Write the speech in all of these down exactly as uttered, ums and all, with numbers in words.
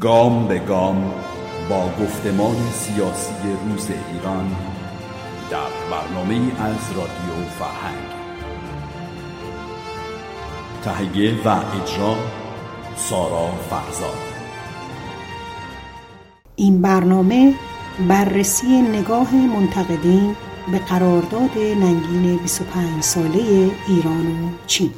گام به گام با گفتمان سیاسی روز ایران در برنامه از رادیو فرهنگ. تهیه و اجرا سارا فرزاد. این برنامه بررسی نگاه منتقدین به قرارداد ننگین بیست و پنج ساله ایران و چین.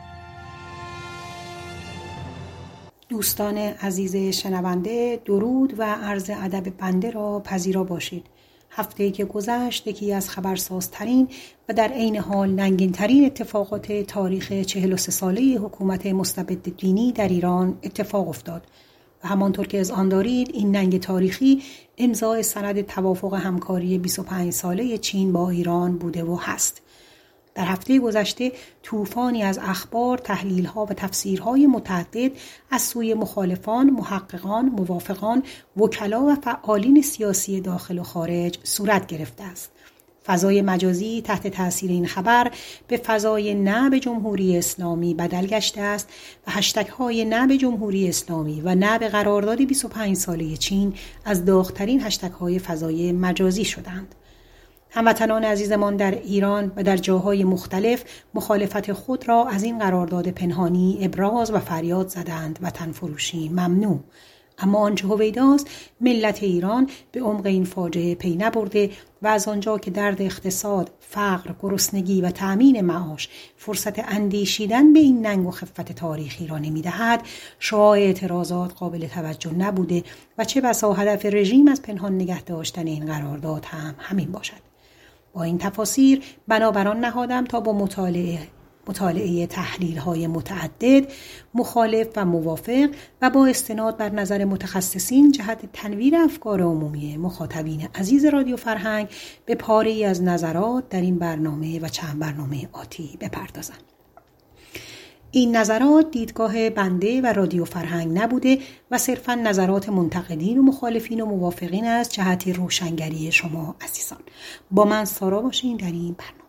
دوستان عزیز شنونده، درود و عرض ادب بنده را پذیرا باشید. هفته‌ای که گذشت یکی از خبرسازترین و در عین حال ننگین‌ترین اتفاقات تاریخ چهل و سه ساله حکومت مستبد دینی در ایران اتفاق افتاد و همانطور که اذعان دارید این ننگ تاریخی امضای سند توافق همکاری بیست و پنج ساله چین با ایران بوده و هست. در هفته گذشته طوفانی از اخبار، تحلیل‌ها و تفسیرهای متعدد از سوی مخالفان، محققان، موافقان، وکلا و فعالین سیاسی داخل و خارج صورت گرفته است. فضای مجازی تحت تأثیر این خبر به فضای نه به جمهوری اسلامی بدل گشته است و هشتگ‌های نه به جمهوری اسلامی و نه به قرارداد بیست و پنج ساله چین از داغ‌ترین هشتگ‌های فضای مجازی شدند. هموطنان عزیزمان در ایران و در جاهای مختلف مخالفت خود را از این قرارداد پنهانی ابراز و فریاد زدند و تنفروشی ممنوع. اما آنچه هویداست ملت ایران به عمق این فاجعه پی نبرده و از آنجا که درد اقتصاد، فقر، گرسنگی و تأمین معاش فرصت اندیشیدن به این ننگ و خفت تاریخی را نمی‌دهد، شعاع اعتراضات قابل توجه نبوده و چه بسا هدف رژیم از پنهان نگه داشتن این قرارداد هم همین باشد. با این تفاسیر بنابران نهادم تا با مطالعه مطالعه تحلیل‌های متعدد، مخالف و موافق و با استناد بر نظر متخصصین جهت تنویر افکار عمومی مخاطبین عزیز رادیو فرهنگ به پاره‌ای از نظرات در این برنامه و چند برنامه آتی بپردازم. این نظرات دیدگاه بنده و رادیو فرهنگ نبوده و صرفاً نظرات منتقدین و مخالفین و موافقین از جهت روشنگری شما عزیزان. با من سارا باشین در این برنامه.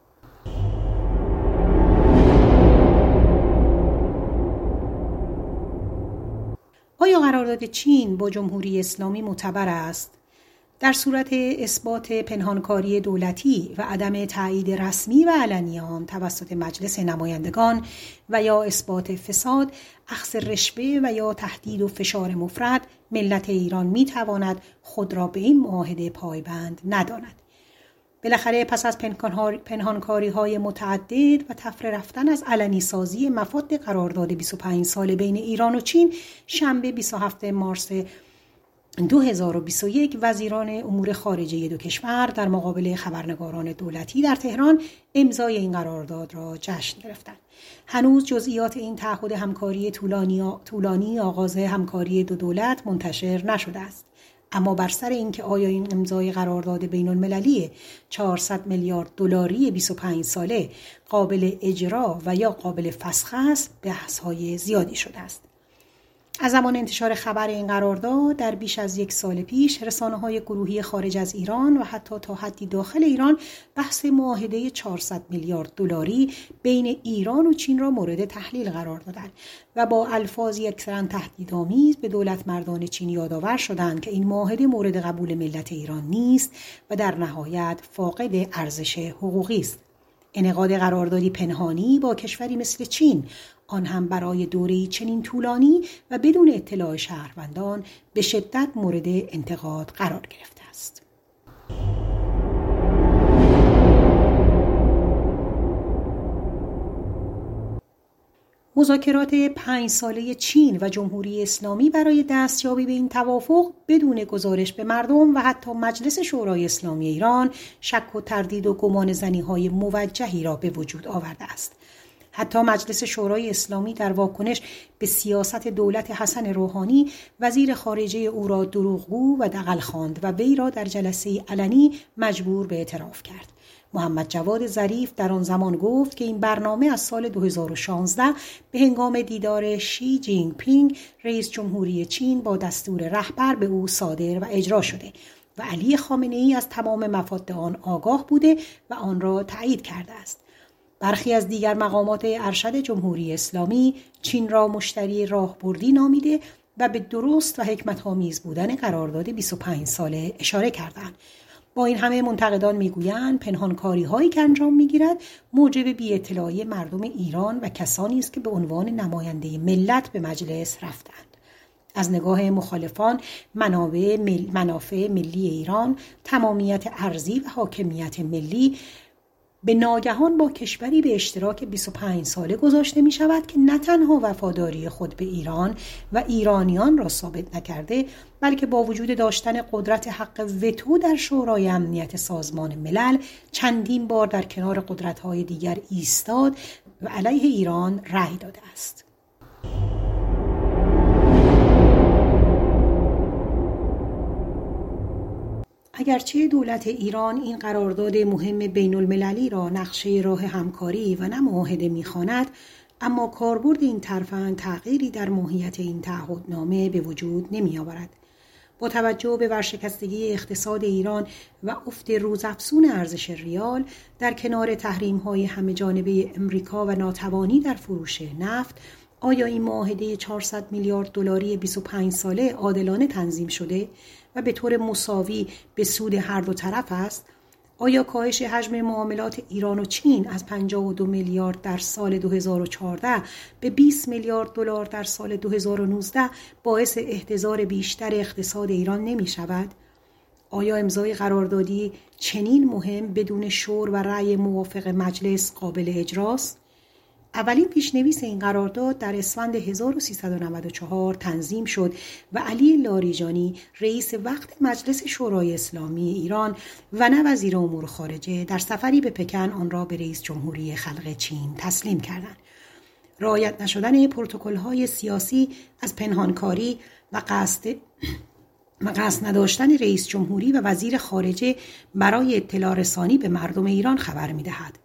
آیا قرارداد چین با جمهوری اسلامی معتبر است؟ در صورت اثبات پنهانکاری دولتی و عدم تایید رسمی و علنی آن توسط مجلس نمایندگان و یا اثبات فساد، اخذ رشوه و یا تهدید و فشار مفرط، ملت ایران می تواند خود را به این معاهده پایبند نداند. بالاخره پس از پنهانکاری های متعدد و تفره رفتن از علنی سازی مفاد قرارداد بیست و پنج ساله بین ایران و چین، شنبه بیست و هفتم مارس دو هزار و بیست و یک وزیران امور خارجه دو کشور در مقابل خبرنگاران دولتی در تهران امضای این قرارداد را جشن گرفتند. هنوز جزئیات این تعهد همکاری طولانی طولانی آغاز همکاری دو دولت منتشر نشده است. اما بر سر این که آیا این امضای قرارداد بین المللی چهارصد میلیارد دلاری بیست و پنج ساله قابل اجرا و یا قابل فسخ است، بحث‌های زیادی شده است. از زمان انتشار خبر این قرارداد در بیش از یک سال پیش رسانه‌های گروهی خارج از ایران و حتی تا حدی داخل ایران بحث معاهده چهارصد میلیارد دلاری بین ایران و چین را مورد تحلیل قرار دادند و با الفاظی اکثراً تهدیدآمیز به دولت مردان چین یادآور شدند که این معاهده مورد قبول ملت ایران نیست و در نهایت فاقد ارزش حقوقی است. انعقاد قراردادی پنهانی با کشوری مثل چین، آن هم برای دوره‌ای چنین طولانی و بدون اطلاع شهروندان، به شدت مورد انتقاد قرار گرفته است. مذاکرات پنج ساله چین و جمهوری اسلامی برای دستیابی به این توافق بدون گزارش به مردم و حتی مجلس شورای اسلامی ایران شک و تردید و گمان زنی‌های موجهی را به وجود آورده است. حتی مجلس شورای اسلامی در واکنش به سیاست دولت حسن روحانی وزیر خارجه او را دروغگو و دغل خواند و وی را در جلسه علنی مجبور به اعتراف کرد. محمد جواد ظریف در آن زمان گفت که این برنامه از سال دو هزار و شانزده به هنگام دیدار شی جینگ پینگ رئیس جمهوری چین با دستور رهبر به او صادر و اجرا شده و علی خامنه‌ای از تمام مفاد آن آگاه بوده و آن را تایید کرده است. برخی از دیگر مقامات ارشد جمهوری اسلامی چین را مشتری راهبردی نامیده و به درست و حکمت‌آمیز بودن قرارداد بیست و پنج ساله اشاره کردند. با این همه منتقدان میگویند پنهانکاری هایی که انجام میگیرد موجب بی‌اطلاعی مردم ایران و کسانی است که به عنوان نماینده ملت به مجلس رفتند. از نگاه مخالفان منابع مل... منافع ملی ایران، تمامیت ارضی و حاکمیت ملی به ناگهان با کشوری به اشتراک بیست و پنج ساله گذاشته می شود که نه تنها وفاداری خود به ایران و ایرانیان را ثابت نکرده، بلکه با وجود داشتن قدرت حق وتو در شورای امنیت سازمان ملل چندین بار در کنار قدرت‌های دیگر ایستاد و علیه ایران رأی داده است. اگرچه دولت ایران این قرارداد مهم بین المللی را نقشه راه همکاری و نه معاهده می‌خواند، اما کاربرد این ترفند تغییری در ماهیت این تعهدنامه به وجود نمی‌آورد. با توجه به ورشکستگی اقتصاد ایران و افت روزافزون ارزش ریال در کنار تحریم‌های همه‌جانبه امریکا و ناتوانی در فروش نفت، آیا این معاهده چهارصد میلیارد دلاری بیست و پنج ساله عادلانه تنظیم شده و به طور مساوی به سود هر دو طرف است؟ آیا کاهش حجم معاملات ایران و چین از پنجاه و دو میلیارد در سال دو هزار و چهارده به بیست میلیارد دلار در سال دو هزار و نوزده باعث احتضار بیشتر اقتصاد ایران نمی شود؟ آیا امضای قراردادی چنین مهم بدون شور و رأی موافق مجلس قابل اجراست؟ اولین پیشنویس این قرارداد در اسفند هزار و سیصد و نود و چهار تنظیم شد و علی لاریجانی رئیس وقت مجلس شورای اسلامی ایران و نه وزیر امور خارجه در سفری به پکن آن را به رئیس جمهوری خلق چین تسلیم کردند. رعایت نشدن پروتکل‌های سیاسی از پنهانکاری و قصد و قصد نداشتن رئیس جمهوری و وزیر خارجه برای اطلاع رسانی به مردم ایران خبر می‌دهد.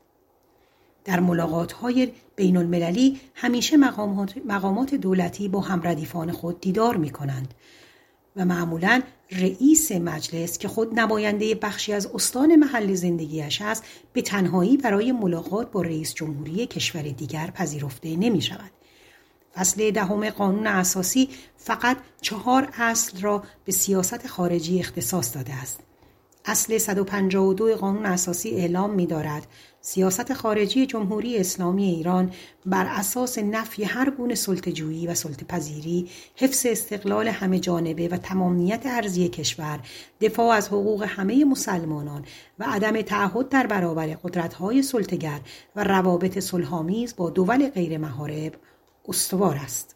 در ملاقات‌های بین المللی همیشه مقامات, مقامات دولتی با همردیفان خود دیدار می‌کنند و معمولاً رئیس مجلس که خود نماینده بخشی از استان محل زندگیش است به تنهایی برای ملاقات با رئیس جمهوری کشور دیگر پذیرفته نمی‌شود. فصل دهم قانون اساسی فقط چهار اصل را به سیاست خارجی اختصاص داده است. اصل صد و پنجاه و دو قانون اساسی اعلام می‌دارد سیاست خارجی جمهوری اسلامی ایران بر اساس نفی هر گونه سلطه‌جویی و سلطه‌پذیری، حفظ استقلال همه جانبه و تمامیت ارضی کشور، دفاع از حقوق همه مسلمانان و عدم تعهد در برابر قدرت‌های سلطه‌گر و روابط صلح‌آمیز با دول غیر محارب استوار است.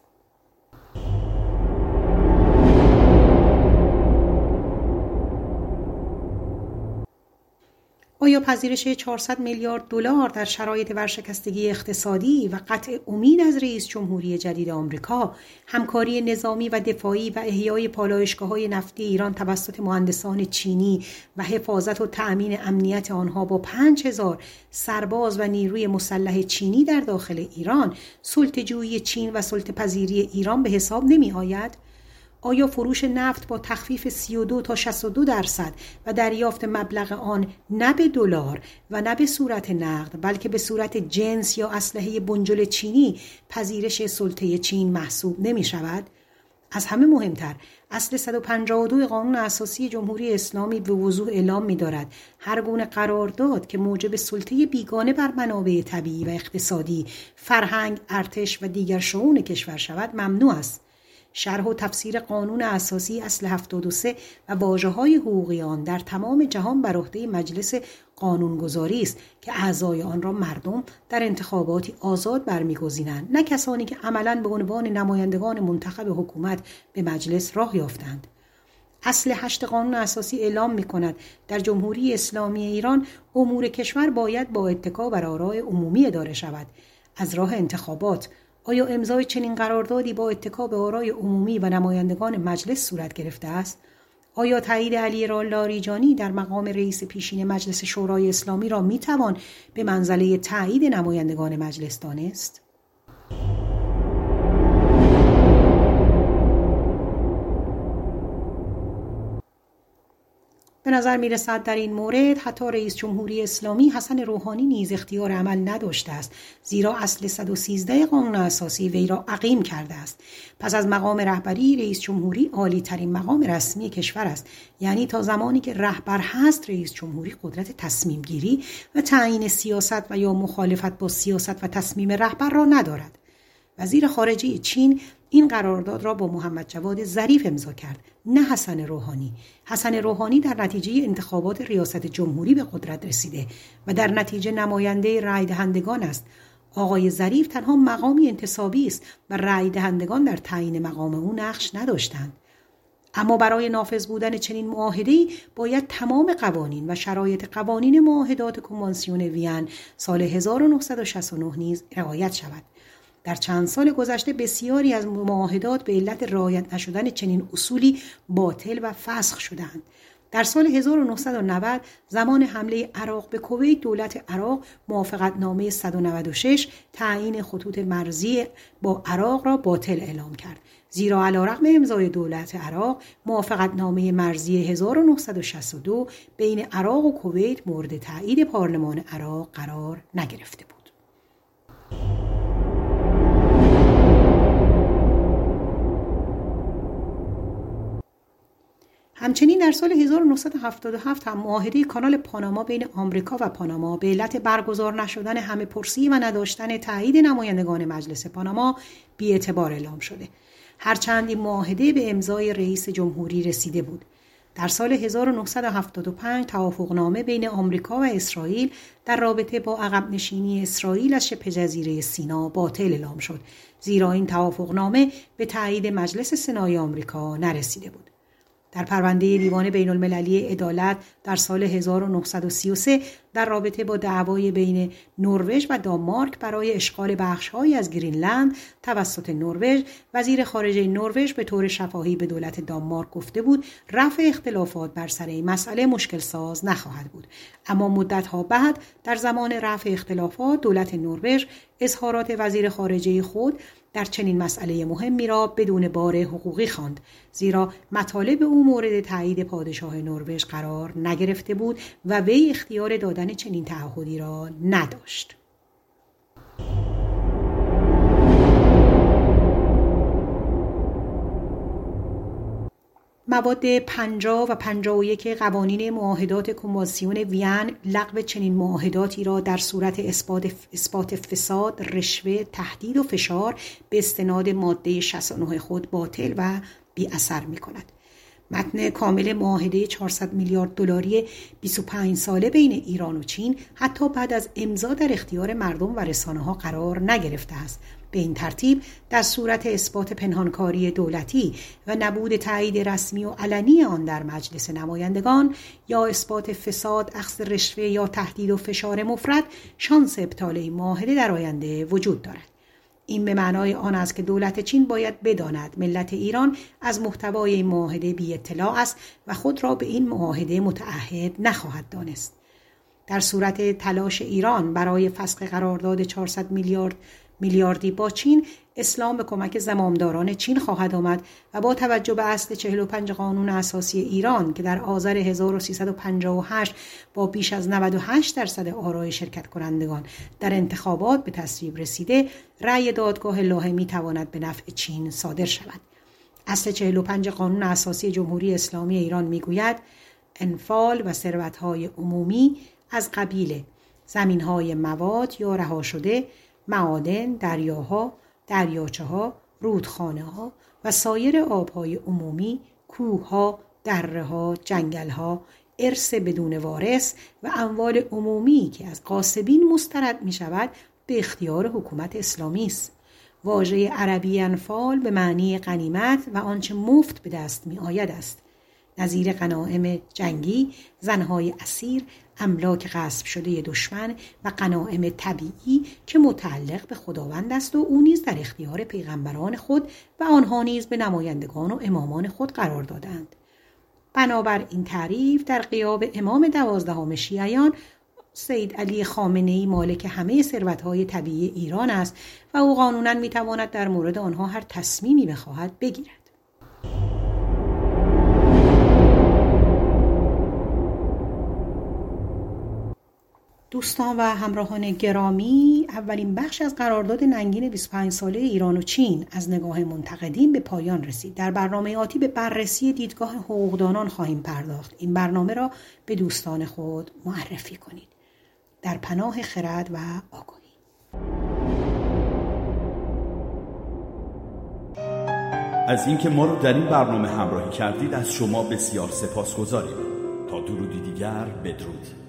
آیا پذیرش چهارصد میلیارد دلار در شرایط ورشکستگی اقتصادی و قطع امید از رئیس جمهوری جدید آمریکا، همکاری نظامی و دفاعی و احیای پالایشگاه‌های نفتی ایران توسط مهندسان چینی و حفاظت و تأمین امنیت آنها با پنج هزار سرباز و نیروی مسلح چینی در داخل ایران، سلطه‌جویی چین و سلطه‌پذیری ایران به حساب نمی‌آید؟ آیا فروش نفت با تخفیف سی و دو تا شصت و دو درصد و دریافت مبلغ آن نه به دلار و نه به صورت نقد بلکه به صورت جنس یا اسلحه بنجل چینی پذیرش سلطه چین محسوب نمی شود؟ از همه مهمتر، اصل صد و پنجاه و دو قانون اساسی جمهوری اسلامی به وضوح اعلام می دارد هر گونه قرارداد که موجب سلطه بیگانه بر منابع طبیعی و اقتصادی، فرهنگ، ارتش و دیگر شئون کشور شود ممنوع است. شرح و تفسیر قانون اساسی اصل هفتاد و سه و واژه‌های حقوقی آن در تمام جهان بر عهده مجلس قانونگذاری است که اعضای آن را مردم در انتخاباتی آزاد برمیگزینند، نه کسانی که عملاً به عنوان نمایندگان منتخب حکومت به مجلس راه یافتند. اصل هشت قانون اساسی اعلام می‌کند در جمهوری اسلامی ایران امور کشور باید با اتکا بر آراء عمومی اداره شود. از راه انتخابات آیا امضای چنین قراردادی با اتکا به آرای عمومی و نمایندگان مجلس صورت گرفته است؟ آیا تایید علی لاریجانی در مقام رئیس پیشین مجلس شورای اسلامی را میتوان به منزله تایید نمایندگان مجلس دانست؟ به نظر می رسد در این مورد حتی رئیس جمهوری اسلامی حسن روحانی نیز اختیار عمل نداشته است، زیرا اصل صد و سیزده قانون اساسی وی را عقیم کرده است. پس از مقام رهبری، رئیس جمهوری عالی ترین مقام رسمی کشور است، یعنی تا زمانی که رهبر هست رئیس جمهوری قدرت تصمیم گیری و تعیین سیاست و یا مخالفت با سیاست و تصمیم رهبر را ندارد. وزیر خارجه چین این قرارداد را با محمد جواد ظریف امضا کرد، نه حسن روحانی. حسن روحانی در نتیجه انتخابات ریاست جمهوری به قدرت رسیده و در نتیجه نماینده رای دهندگان است. آقای ظریف تنها مقامی انتصابی است و رای دهندگان در تعیین مقام او نقش نداشتند. اما برای نافذ بودن چنین معاهده‌ای باید تمام قوانین و شرایط قوانین معاهدات کنوانسیون وین سال هزار و نهصد و شصت و نه نیز رعایت شود. در چند سال گذشته بسیاری از معاهدات به علت رعایت نشدن چنین اصولی باطل و فسخ شدند. در سال هزار و نهصد و نود زمان حمله عراق به کویت، دولت عراق موافقتنامه صد و نود و شش تعیین خطوط مرزی با عراق را باطل اعلام کرد، زیرا علیرغم امضای دولت عراق موافقتنامه مرزی هزار و نهصد و شصت و دو بین عراق و کویت مورد تایید پارلمان عراق قرار نگرفته بود. همچنین در سال هزار و نهصد و هفتاد و هفت هم معاهده کانال پاناما بین آمریکا و پاناما به علت برگزار نشدن همه پرسی و نداشتن تایید نمایندگان مجلس پاناما بی‌اعتبار اعلام شده، هرچند این معاهده به امضای رئیس جمهوری رسیده بود. در سال هزار و نهصد و هفتاد و پنج توافقنامه بین آمریکا و اسرائیل در رابطه با عقب نشینی اسرائیل از شبه جزیره سینا باطل اعلام شد، زیرا این توافقنامه به تایید مجلس سنای آمریکا نرسیده بود. در پرونده دیوان بین المللی عدالت در سال هزار و نهصد و سی و سه در رابطه با دعوای بین نروژ و دانمارک برای اشغال بخش‌هایی از گرینلند توسط نروژ، وزیر خارجه نروژ به طور شفاهی به دولت دانمارک گفته بود رفع اختلافات بر سر این مسئله مشکل ساز نخواهد بود. اما مدت‌ها بعد در زمان رفع اختلافات دولت نروژ اظهارات وزیر خارجه خود در چنین مسئله مهمی را بدون بار حقوقی خواند، زیرا مطالب او مورد تایید پادشاه نروژ قرار نگرفته بود و وی اختیار دادن چنین تعهدی را نداشت. مواد پنجاه و پنجاه و یک قوانین معاهدات کنوانسیون وین لغو چنین معاهداتی را در صورت اثبات اثبات فساد، رشوه، تهدید و فشار به استناد ماده شصت و نه خود باطل و بی اثر می کند. متن کامل معاهده چهارصد میلیارد دلاری بیست و پنج ساله بین ایران و چین حتی بعد از امضا در اختیار مردم و رسانه‌ها قرار نگرفته است. به این ترتیب در صورت اثبات پنهانکاری دولتی و نبود تایید رسمی و علنی آن در مجلس نمایندگان یا اثبات فساد، اخذ رشوه یا تهدید و فشار مفرط، شانس ابطال این معاهده در آینده وجود دارد. این به معنای آن است که دولت چین باید بداند ملت ایران از محتوای این معاهده بی اطلاع است و خود را به این معاهده متعهد نخواهد دانست. در صورت تلاش ایران برای فسخ قرارداد چهارصد میلیارد میلیاردی با چین، اسلام به کمک زمامداران چین خواهد آمد و با توجه به اصل چهل و پنج قانون اساسی ایران که در آذر هزار و سیصد و پنجاه و هشت با بیش از نود و هشت درصد آرای شرکت کنندگان در انتخابات به تصویب رسیده، رأی دادگاه لاهه می تواند به نفع چین صادر شود. اصل چهل و پنج قانون اساسی جمهوری اسلامی ایران می گوید انفال و ثروت‌های عمومی از قبیل زمین‌های مواد یا رها شده، معادن، دریاها، دریاچه‌ها، رودخانه‌ها و سایر آب‌های عمومی، کوه‌ها، دره‌ها، جنگل‌ها، ارث بدون وارث و اموال عمومی که از غاصبین مسترد می‌شود به اختیار حکومت اسلامی است. واژه عربی انفال به معنی غنیمت و آنچه مفت به دست می‌آید است، نظیر غنایم جنگی، زنهای اسیر، املاک غصب شده دشمن و غنایم طبیعی که متعلق به خداوند است و او نیز در اختیار پیغمبران خود و آنها نیز به نمایندگان و امامان خود قرار دادند. بنابر این تعریف در غیاب امام دوازدهم شیعیان، سید علی خامنه‌ای مالک همه ثروت‌های طبیعی ایران است و او قانوناً می‌تواند در مورد آنها هر تصمیمی بخواهد بگیرد. دوستان و همراهان گرامی، اولین بخش از قرارداد ننگین بیست و پنج ساله ایران و چین از نگاه منتقدین به پایان رسید. در برنامه آتی به بررسی دیدگاه حقوقدانان خواهیم پرداخت. این برنامه را به دوستان خود معرفی کنید. در پناه خرد و آگاهی. از اینکه ما رو در این برنامه همراهی کردید از شما بسیار سپاسگزاریم. تا درودی دیگر، بدرود.